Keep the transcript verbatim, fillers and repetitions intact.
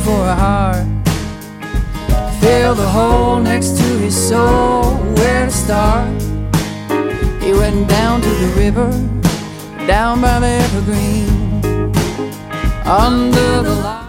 for a heart, fill the hole next to his soul. Where to start? He went down to the river, down by the evergreen, under the light.